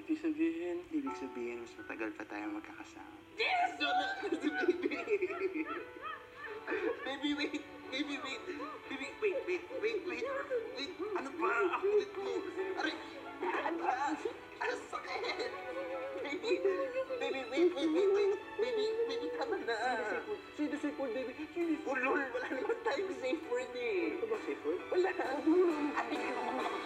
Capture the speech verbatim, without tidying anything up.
ibig sabihin? Ibig sabihin, mas matagal pa tayo magkakasama. Yes! Wala! Baby! Baby, wait! Baby, wait! Baby, wait, wait, wait, wait! Wait! Ano ba? Ang kulit mo! Aray! Ano ba? Ang sakit! Baby! Baby, wait, wait, wait, wait! Baby, baby, tama na! Sino safe word, baby? Sino Ulol! Wala naman tayong safe word eh! Ano ba safe word? Wala! Ay,